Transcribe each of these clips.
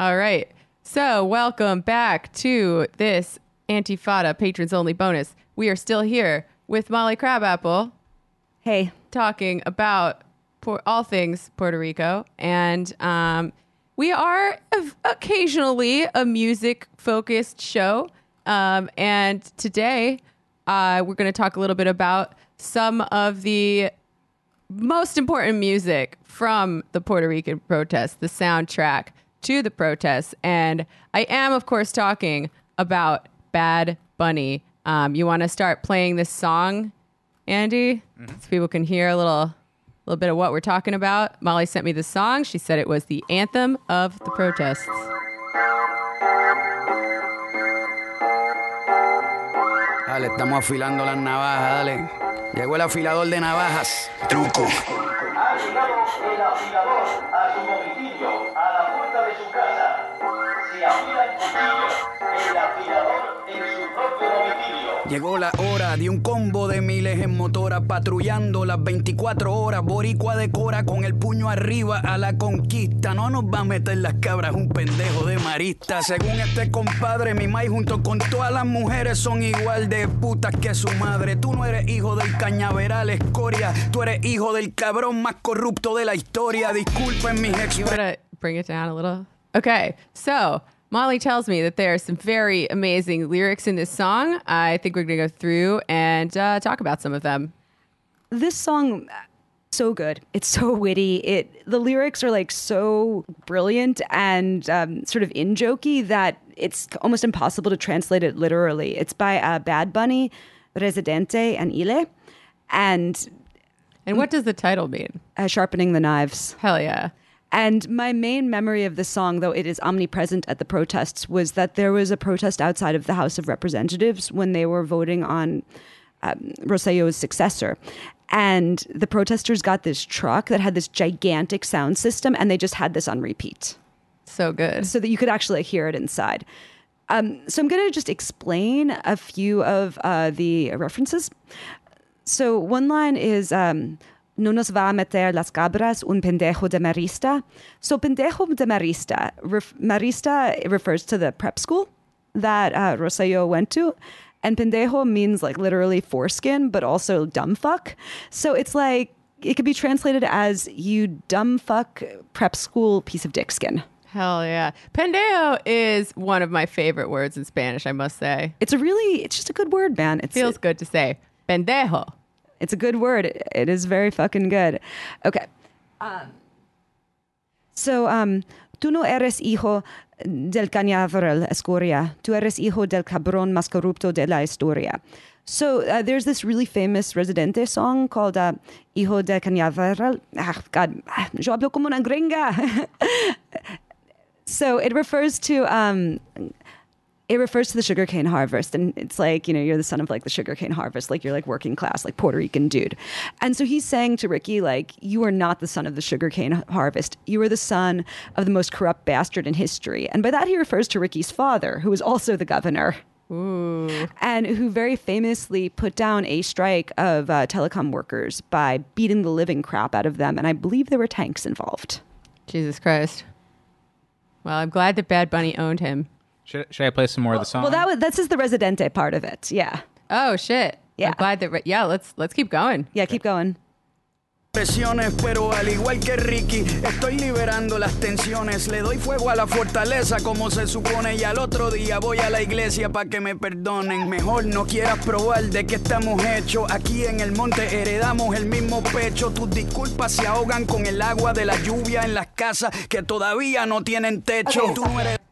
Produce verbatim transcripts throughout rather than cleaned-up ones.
All right. So welcome back to this Antifada Patrons Only bonus. We are still here with Molly Crabapple. Hey. Talking about por- all things Puerto Rico. And um, we are occasionally a music-focused show. Um, and today uh, we're going to talk a little bit about some of the most important music from the Puerto Rican protests, the soundtrack to the protests. And I am, of course, talking about Bad Bunny. Um, you want to start playing this song, Andy? Mm-hmm. So people can hear a little, little bit of what we're talking about. Molly sent me the song. She said it was the anthem of the protests. Dale, estamos afilando las navajas, dale. Llegó el afilador de navajas. Truco. Ha llegado el afilador a su domicilio, a la puerta de su casa. Se afila el cuchillo, el afilador en su propio domicilio. Llegó la hora de un combo de miles en motora, patrullando las veinticuatro horas. Boricua decora con el puño arriba a la conquista. No nos va a meter las cabras un pendejo de marista. Según este compadre, mi maíz junto con todas las mujeres son igual de putas que su madre. Tú no eres hijo del cañaveral escoria, tú eres hijo del cabrón más corrupto de la historia. Disculpen mis expresiones. You want to bring it down a little? Okay, so Molly tells me that there are some very amazing lyrics in this song. I think we're going to go through and uh, talk about some of them. This song, so good. It's so witty. It the lyrics are like so brilliant and um, sort of in-jokey that it's almost impossible to translate it literally. It's by uh, Bad Bunny, Residente, and Ile. And and what does the title mean? Uh, sharpening the knives. Hell yeah. And my main memory of this song, though it is omnipresent at the protests, was that there was a protest outside of the House of Representatives when they were voting on um, Rosello's successor. And the protesters got this truck that had this gigantic sound system, and they just had this on repeat. So good. So that you could actually hear it inside. Um, so I'm going to just explain a few of uh, the references. So one line is... Um, No nos va a meter las cabras un pendejo de marista. So pendejo de marista, ref, marista refers to the prep school that uh, Rosello went to. And pendejo means like literally foreskin, but also dumb fuck. So it's like, it could be translated as you dumb fuck prep school piece of dick skin. Hell yeah. Pendejo is one of my favorite words in Spanish, I must say. It's a really, it's just a good word, man. It feels good to say. Pendejo. It's a good word. It is very fucking good. Okay. Um, so, um, tú no eres hijo del cañaveral escoria. Tú eres hijo del cabrón más corrupto de la historia. So uh, there's this really famous Residente song called uh, Hijo del Cañaveral. Ah, God, yo hablo como una gringa. So it refers to... Um, It refers to the sugarcane harvest. And it's like, you know, you're the son of like the sugarcane harvest. Like you're like working class, like Puerto Rican dude. And so he's saying to Ricky, like, you are not the son of the sugarcane harvest. You are the son of the most corrupt bastard in history. And by that he refers to Ricky's father, who is also the governor. Ooh. And who very famously put down a strike of uh, telecom workers by beating the living crap out of them. And I believe there were tanks involved. Jesus Christ. Well, I'm glad that Bad Bunny owned him. Should, should I play some more well, of the song? Well, that was, that's just the Residente part of it. Yeah. Oh, shit. Yeah. I'm glad that... Re- yeah, let's let's keep going. Yeah, keep going. Presiones, pero al igual que Ricky, estoy liberando las tensiones. Le doy fuego a la fortaleza como se supone. Y al otro día voy a la iglesia para que me perdonen. Mejor no quieras probar de qué estamos hechos. Aquí en el monte heredamos el mismo pecho. Tus disculpas se ahogan con el agua de la lluvia en las casas que todavía no tienen techo. Okay. Tú no eres...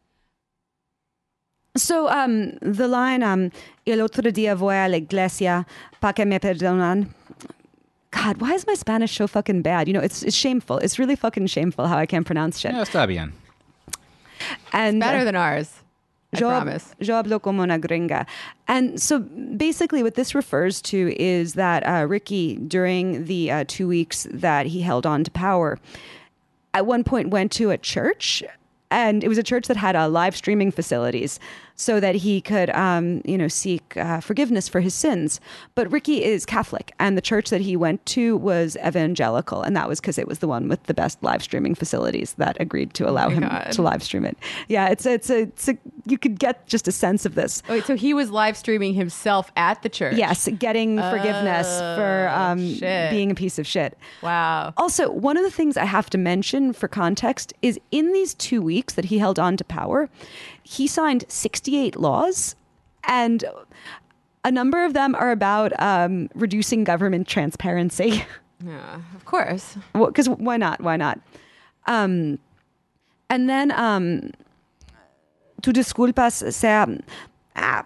So, um, the line, um, el otro día voy a la iglesia pa que me perdonan. God, why is my Spanish so fucking bad? You know, it's it's shameful. It's really fucking shameful how I can't pronounce shit. No, está bien. And It's better uh, than ours. I yo, promise. Yo hablo como una gringa. And so basically what this refers to is that uh, Ricky, during the uh, two weeks that he held on to power, at one point went to a church. And it was a church that had uh, live streaming facilities. so that he could, um, you know, seek uh, forgiveness for his sins. But Ricky is Catholic, and the church that he went to was evangelical, and that was because it was the one with the best live streaming facilities that agreed to allow Oh my him God. to live stream it. Yeah, it's a, it's a, it's a, you could get just a sense of this. Wait, so he was live streaming himself at the church? Yes, getting forgiveness for um, shit. being a piece of shit. Wow. Also, one of the things I have to mention for context is in these two weeks that he held on to power, he signed sixty-eight laws, and a number of them are about um, reducing government transparency. Yeah, of course. Because why not? Why not? Um, and then, um, tu disculpas se... Ah,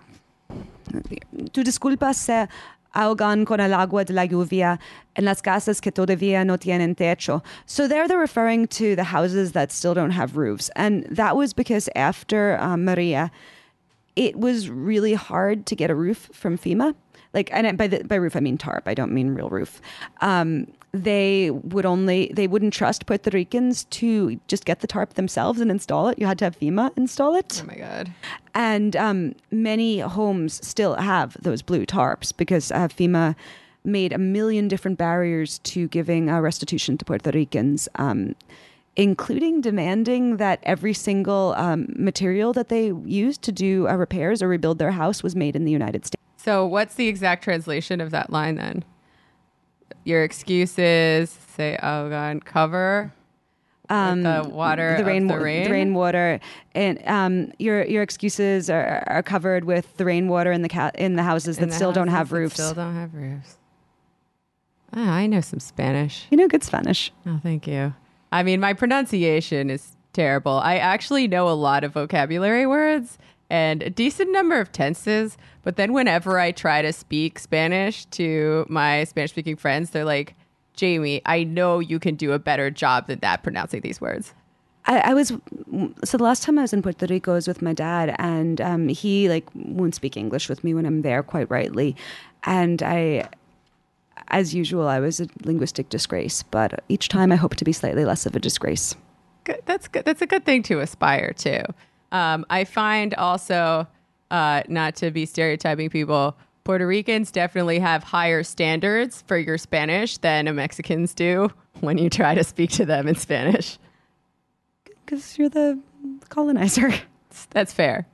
tu disculpas se ahogan con el agua de la lluvia en las casas que todavía no tienen techo. So there they're referring to the houses that still don't have roofs. And that was because after um, Maria, it was really hard to get a roof from FEMA. Like, and by the, by roof, I mean tarp. I don't mean real roof. Um, they would only, they wouldn't trust Puerto Ricans to just get the tarp themselves and install it. You had to have FEMA install it. Oh my God. And um, many homes still have those blue tarps because uh, FEMA made a million different barriers to giving uh, restitution to Puerto Ricans, um, including demanding that every single um, material that they used to do uh, repairs or rebuild their house was made in the United States. So what's the exact translation of that line then? Your excuses, say, oh God, cover Um, with the water the rain, of the rain? the rainwater, and um, your your excuses are, are covered with the rainwater in the ca- in the houses In that the still don't houses have that roofs. Still don't have roofs. Oh, I know some Spanish. You know good Spanish. Oh, thank you. I mean, my pronunciation is terrible. I actually know a lot of vocabulary words and a decent number of tenses. But then whenever I try to speak Spanish to my Spanish-speaking friends, they're like, Jamie, I know you can do a better job than that pronouncing these words. I, I was so the last time I was in Puerto Rico I was with my dad, and um, he like won't speak English with me when I'm there, quite rightly, and I, as usual, I was a linguistic disgrace. But each time I hope to be slightly less of a disgrace. Good. That's good. That's a good thing to aspire to. Um, I find also, uh, not to be stereotyping people, Puerto Ricans definitely have higher standards for your Spanish than Mexicans do when you try to speak to them in Spanish. Because you're the colonizer. That's fair.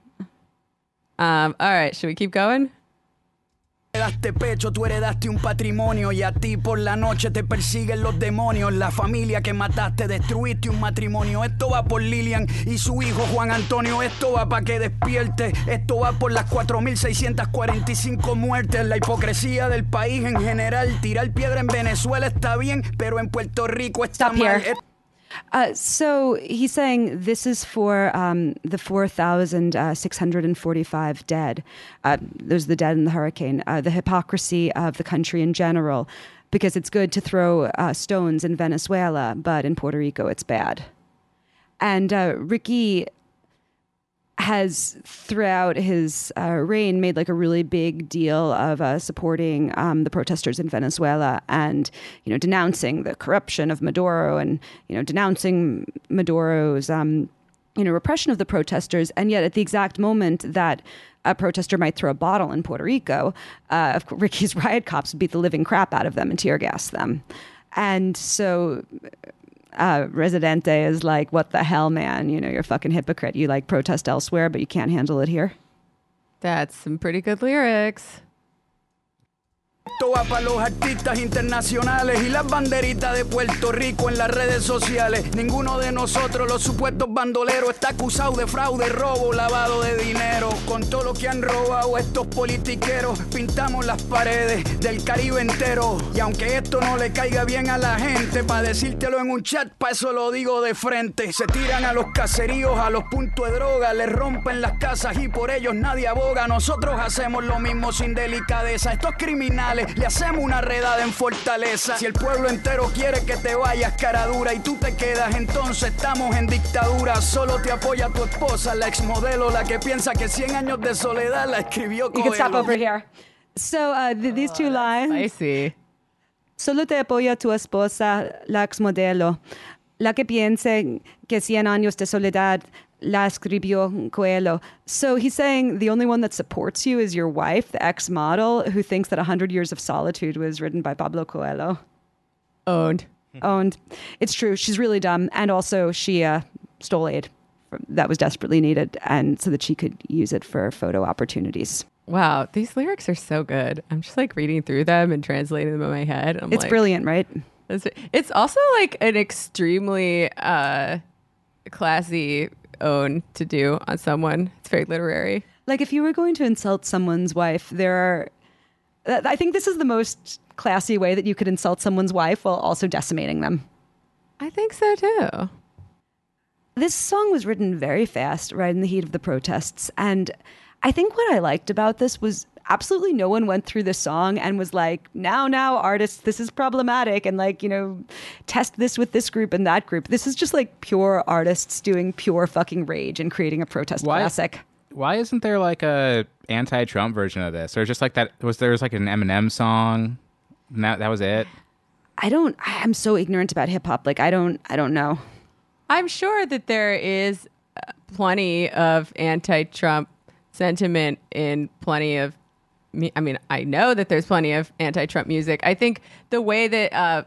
Um, all right, should we keep going? Daste pecho, tú heredaste un patrimonio y a ti por la noche te persiguen los demonios. La familia que mataste, destruiste un matrimonio. Esto va por Lilian y su hijo Juan Antonio. Esto va para que despierte. Esto va por las cuatro mil seiscientas cuarenta y cinco muertes. La hipocresía del país en general. Tirar piedra en Venezuela está bien, pero en Puerto Rico está Stop mal. here. Uh, so he's saying this is for um, the four thousand six hundred forty-five dead. Uh, those are the dead in the hurricane. Uh, the hypocrisy of the country in general, because it's good to throw uh, stones in Venezuela, but in Puerto Rico it's bad. And uh, Ricky has, throughout his uh, reign, made like a really big deal of uh, supporting um, the protesters in Venezuela and, you know, denouncing the corruption of Maduro and, you know, denouncing Maduro's, um, you know, repression of the protesters. And yet at the exact moment that a protester might throw a bottle in Puerto Rico, uh, of course, Ricky's riot cops beat the living crap out of them and tear gas them. And so... Uh, Residente is like, what the hell, man? You know, you're a fucking hypocrite. You like protest elsewhere, but you can't handle it here. That's some pretty good lyrics. Esto va para los artistas internacionales y las banderitas de Puerto Rico en las redes sociales. Ninguno de nosotros, los supuestos bandoleros, está acusado de fraude, robo, lavado de dinero. Con todo lo que han robado estos politiqueros, pintamos las paredes del Caribe entero. Y aunque esto no le caiga bien a la gente, para decírtelo en un chat, para eso lo digo de frente. Se tiran a los caseríos, a los puntos de droga, les rompen las casas y por ellos nadie aboga. Nosotros hacemos lo mismo sin delicadeza. Estos criminales le hacemos una redada en Fortaleza. Si el pueblo entero quiere que te vayas, cara dura, y tú te quedas, entonces estamos en dictadura. Solo te apoya tu esposa, la exmodelo, la que piensa que cien años de soledad la escribió You can stop Coelho. over here. So uh, th- these two lines. Spicy. Solo te apoya tu esposa, la exmodelo. La que piense que cien años de soledad la escribió Coelho. So he's saying the only one that supports you is your wife, the ex-model, who thinks that one hundred Years of Solitude was written by Pablo Coelho. Owned. Owned. It's true. She's really dumb. And also she uh, stole aid that was desperately needed, and so that she could use it for photo opportunities. Wow, these lyrics are so good. I'm just like reading through them and translating them in my head. I'm it's like, brilliant, right? It's, it's also like an extremely uh, classy own to do on someone. It's very literary. Like if you were going to insult someone's wife, there are... I think this is the most classy way that you could insult someone's wife while also decimating them. I think so too. This song was written very fast, right in the heat of the protests. And I think what I liked about this was absolutely no one went through this song and was like, now, now, artists, this is problematic. And like, you know, test this with this group and that group. This is just like pure artists doing pure fucking rage and creating a protest Why? classic. Why isn't there like a anti-Trump version of this? Or just like that, was there was like an Eminem song? And that, that was it? I don't, I'm so ignorant about hip hop. Like, I don't, I don't know. I'm sure that there is uh, plenty of anti-Trump sentiment in plenty of, me- I mean, I know that there's plenty of anti-Trump music. I think the way that uh,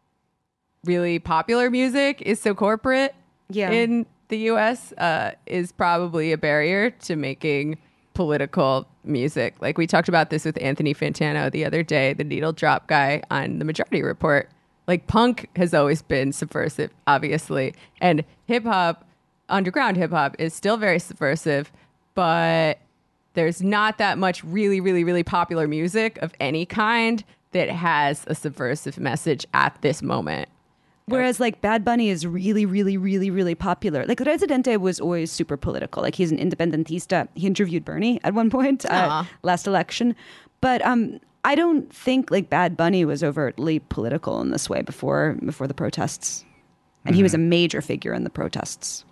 really popular music is so corporate Yeah. in the U S uh, is probably a barrier to making political music. Like we talked about this with Anthony Fantano the other day, the needle drop guy on The Majority Report. Like punk has always been subversive, obviously, and hip hop, underground hip hop, is still very subversive, but there's not that much really, really, really popular music of any kind that has a subversive message at this moment. Whereas like Bad Bunny is really, really, really, really popular. Like Residente was always super political. Like he's an independentista. He interviewed Bernie at one point uh, last election. But um, I don't think like Bad Bunny was overtly political in this way before before the protests. And mm-hmm. he was a major figure in the protests.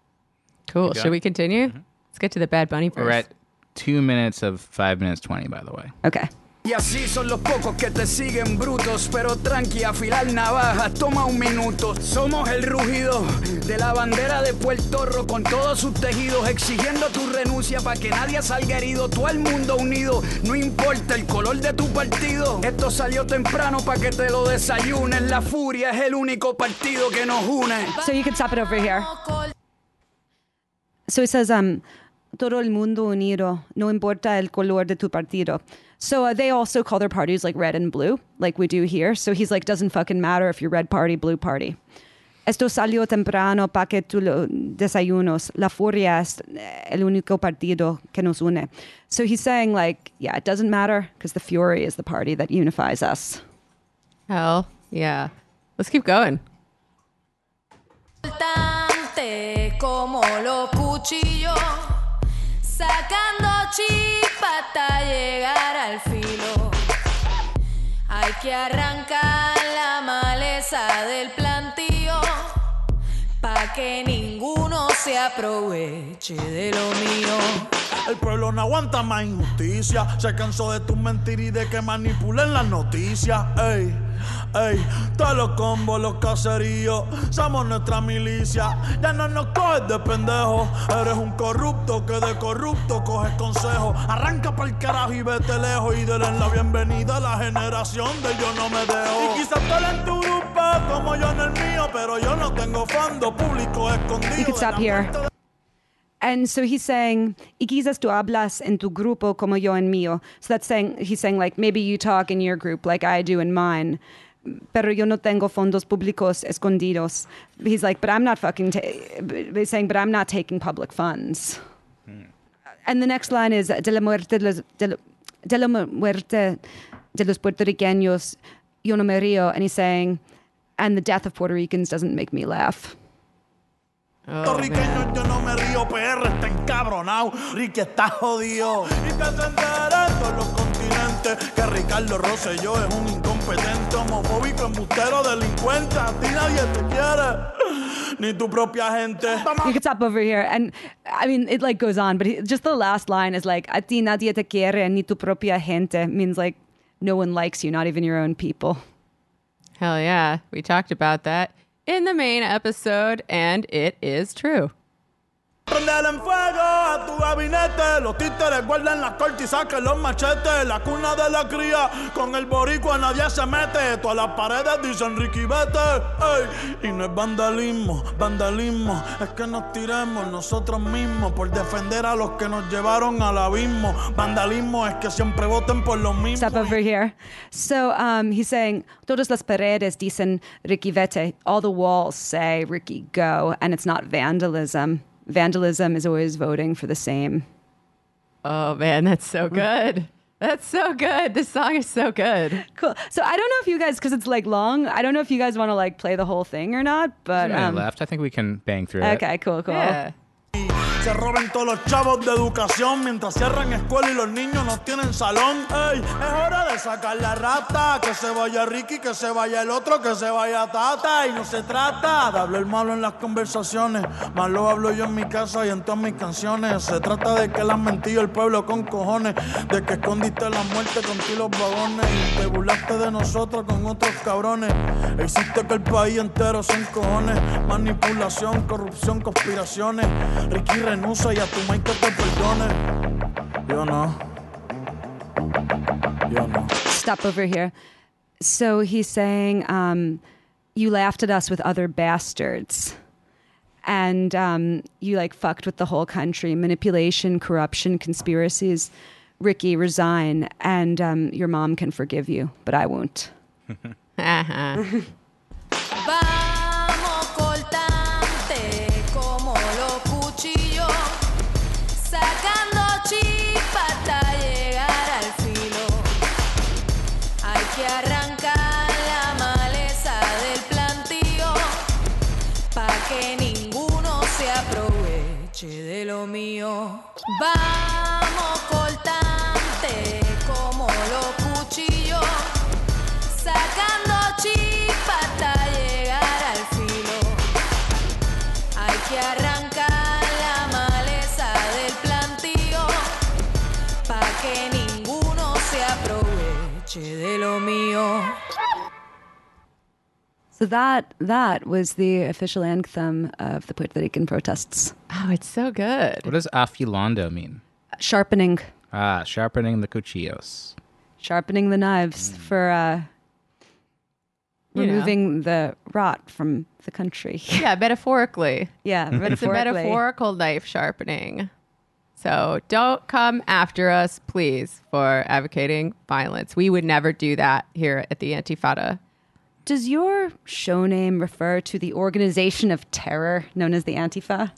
Cool. Should we continue? Mm-hmm. Let's get to the Bad Bunny verse. We're at two minutes of five minutes twenty, by the way. Okay. Y así son los pocos que te siguen brutos, pero tranqui, afilar navajas, toma un minuto. Somos el rugido de la bandera de Puerto Rico con todos sus tejidos, exigiendo tu renuncia para que nadie salga herido. Todo el mundo unido, no importa el color de tu partido. Esto salió temprano para que te lo desayunes. La furia es el único partido que nos une. So you can stop it over here. So he says, um, todo el mundo unido, no importa el color de tu partido. So uh, they also call their parties like red and blue, like we do here. So he's like, doesn't fucking matter if you're red party, blue party. Esto salió temprano para que tú lo desayunos. La furia es el único partido que nos une. So he's saying like, yeah, it doesn't matter because the fury is the party that unifies us. Hell yeah. Let's keep going. Como los cuchillos, sacando chispa hasta llegar al filo. Hay que arrancar la maleza del plantío pa' que ninguno se aproveche de lo mío. El pueblo no aguanta más injusticia. Se cansó de tus mentiras y de que manipulen las noticias. Ey, ey, todos los combos, los caseríos, somos nuestra milicia. Ya no nos coges de pendejo. Eres un corrupto que de corrupto coges consejo. Arranca pa'l carajo y vete lejos y denle la bienvenida a la generación de yo no me dejo. Y quizás tú en tu grupo como yo en el mío, pero yo no tengo fondo público escondido. You can stop here. And so he's saying, y quizás tú hablas en tu grupo como yo en mío. So that's saying, he's saying like, maybe you talk in your group like I do in mine. Pero yo no tengo fondos públicos escondidos. He's like, but I'm not fucking, ta- he's saying, but I'm not taking public funds. Hmm. And the next line is, de la muerte de los, de, lo, de la muerte de los puertorriqueños, yo no me río. And he's saying, and the death of Puerto Ricans doesn't make me laugh. Puertorriqueño, yo no me río, P R está encabronado, Ricky está jodido. Y que se enteren todos los continentes que Ricardo Rosselló es un incompetente, homofóbico, embustero, delincuente. A ti nadie te quiere, ni tu propia gente. You can stop over here. And I mean, it like goes on, but he, just the last line is like, a ti nadie te quiere, ni tu propia gente, means like, no one likes you, not even your own people. Hell yeah. We talked about that. in the main episode, and it is true. Prendele en fuego a tu gabinete. Los títeres guardan las cortes y saquen los machetes. La cuna de la cría, con el boricua nadie se mete. Todas las paredes dicen Ricky vete. Ey. Y no es vandalismo, vandalismo. Es que nos tiremos nosotros mismos por defender a los que nos llevaron al abismo. Vandalismo es que siempre voten por lo mismo. Step over here. So um, he's saying, todas las paredes dicen Ricky vete. All the walls say Ricky go. And it's not vandalism. Vandalism is always voting for the same. Oh, man, that's so good. That's so good. This song is so good. Cool. So I don't know if you guys, because it's like long, I don't know if you guys want to like play the whole thing or not, but... There's a minute Um, left. I think we can bang through it. okay, cool, cool. Yeah. Se roben todos los chavos de educación mientras cierran escuela y los niños no tienen salón. Ey, es hora de sacar la rata. Que se vaya Ricky, que se vaya el otro, que se vaya Tata. Y no se trata de hablar malo en las conversaciones. Más lo hablo yo en mi casa y en todas mis canciones. Se trata de que le han mentido el pueblo con cojones. De que escondiste la muerte con ti los vagones. Y te burlaste de nosotros con otros cabrones. E hiciste que el país entero se encojone. Manipulación, corrupción, conspiraciones. Ricky renuncia y a tu Mike te perdone. Yo no. Yo no. Stop over here. So he's saying, um, you laughed at us with other bastards. And um, you like fucked with the whole country. Manipulation, corruption, conspiracies. Ricky, resign. And um, your mom can forgive you, but I won't. Uh-huh. Vamos cortante como los cuchillos, sacando chispas hasta llegar al filo. Hay que arrancar la maleza del plantío, pa' que ninguno se aproveche de lo mío. Vamos cortante como los cuchillos, sacando chispas hasta llegar al filo. Hay que arrancar la maleza del plantío, pa' que ninguno se aproveche de lo mío. So that that was the official anthem of the Puerto Rican protests. Oh, it's so good. What does afilando mean? Sharpening. Ah, sharpening the cuchillos. Sharpening the knives for uh, You know. removing the rot from the country. Yeah, metaphorically. Yeah, It's a metaphorically. metaphorical knife sharpening. So don't come after us, please, for advocating violence. We would never do that here at the Antifada. Does your show name refer to the organization of terror known as the Antifa?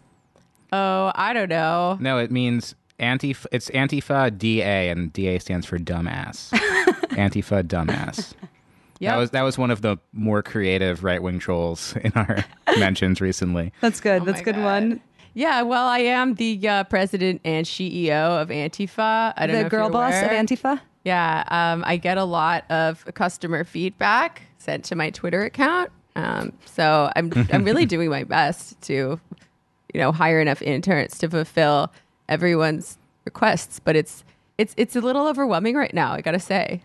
Oh, I don't know. No, it means Antifa. It's Antifa D A, and D A stands for dumbass. Antifa dumbass. Yep. That was that was one of the more creative right wing trolls in our mentions recently. That's good. Oh That's my a good God. one. Yeah, well, I am the uh, president and C E O of Antifa. I don't know The if girl you're boss aware. of Antifa? Yeah, um, I get a lot of customer feedback sent to my Twitter account. Um, so I'm I'm really doing my best to, you know, hire enough interns to fulfill everyone's requests. But it's it's it's a little overwhelming right now, I gotta say.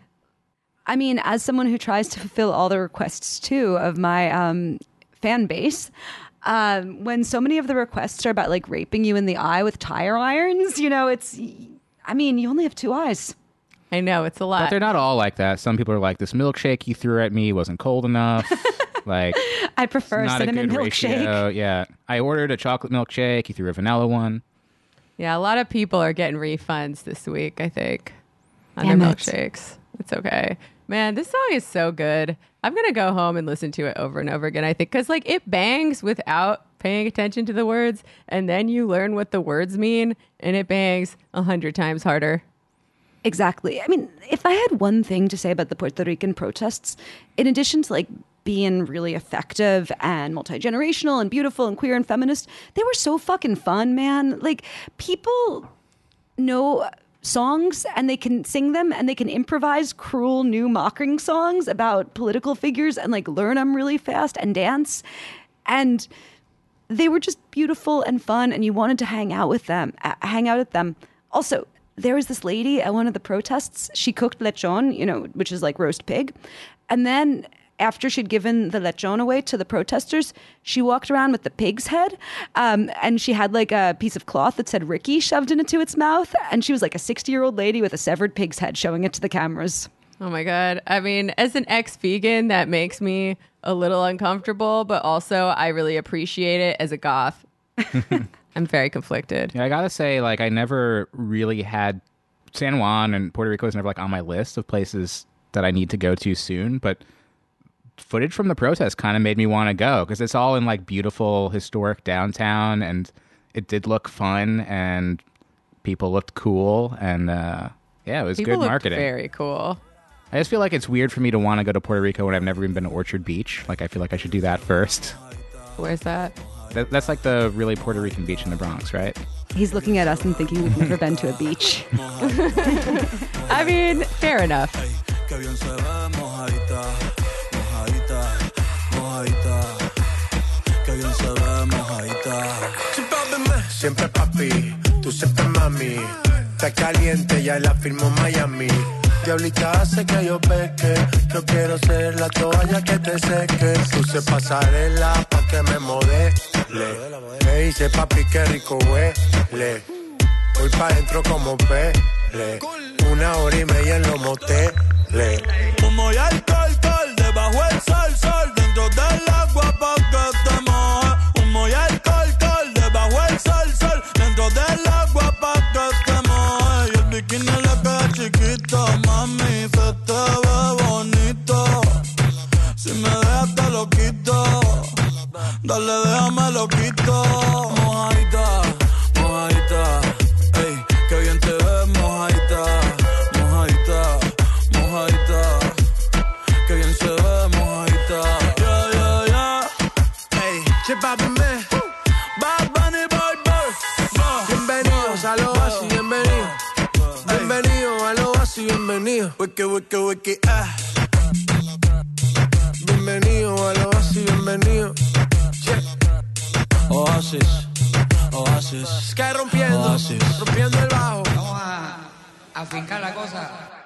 I mean, as someone who tries to fulfill all the requests too of my um, fan base, um, when so many of the requests are about like raping you in the eye with tire irons, you know, it's, I mean, you only have two eyes. I know it's a But lot. they're not all like that. Some people are like, this milkshake you threw at me wasn't cold enough. Like, I prefer not a cinnamon good milkshake. ratio. Yeah. I ordered a chocolate milkshake. You threw a vanilla one. Yeah, a lot of people are getting refunds this week, I think, on Damn their it. milkshakes. It's okay. Man, this song is so good. I'm going to go home and listen to it over and over again, I think, because like it bangs without paying attention to the words. And then you learn what the words mean and it bangs a hundred times harder. Exactly. I mean, if I had one thing to say about the Puerto Rican protests, in addition to like being really effective and multi-generational and beautiful and queer and feminist, they were so fucking fun, man. Like people know songs and they can sing them and they can improvise cruel new mocking songs about political figures and like learn them really fast and dance. And they were just beautiful and fun and you wanted to hang out with them, uh, hang out at them. Also, there was this lady at one of the protests. She cooked lechon, you know, which is like roast pig. And then after she'd given the lechon away to the protesters, she walked around with the pig's head, um, and she had like a piece of cloth that said Ricky shoved into its mouth, and she was like a sixty-year-old lady with a severed pig's head showing it to the cameras. Oh my God. I mean, as an ex-vegan, that makes me a little uncomfortable, but also I really appreciate it as a goth. I'm very conflicted. Yeah, I gotta say, like, I never really had San Juan, and Puerto Rico is never like on my list of places that I need to go to soon, but footage from the protest kind of made me want to go because it's all in like beautiful historic downtown, and it did look fun, and people looked cool, and uh, yeah, it was People good looked marketing. Very cool. I just feel like it's weird for me to want to go to Puerto Rico when I've never even been to Orchard Beach. Like, I feel like I should do that first. Where's that? That, that's like the really Puerto Rican beach in the Bronx, right? He's looking at us and thinking we've never been to a beach. I mean, fair enough. Que bien se ve mojadita, mojadita, mojadita. Que bien se ve mojadita. Siempre papi, tú siempre mami. Está caliente, ya la firmó Miami. Diablita hace que yo peque. Yo quiero ser la toalla que te seque. Puse pasarela pa' que me modele. Me dice papi que rico huele. Voy pa' dentro como pele. Una hora y media en los moteles. Humo y alcohol, col, debajo el sol, sol, dentro del agua pa' que te moje. Humo y alcohol, col, debajo el sol, sol, dentro del agua pa' que te moje. Y el bikini le queda chiquito, mami, se te ve bonito. Si me dejas te lo quito, dale déjame lo quito. Mojadita, mojadita, ey, que bien te ves mojadita, mojadita. Mojadita, que bien se ve mojadita. Yeah, yeah, yeah. Ey, che papi me. Bad Bunny, boy, boy. Bienvenidos a lo así, bienvenido. Bienvenido a lo así, bienvenido. Wiki, wiki, wiki, ah. Bienvenido a lo así, bienvenido. Oasis, Oasis. Sky rompiendo, Oasis. rompiendo el bajo. Vamos a afincar la cosa.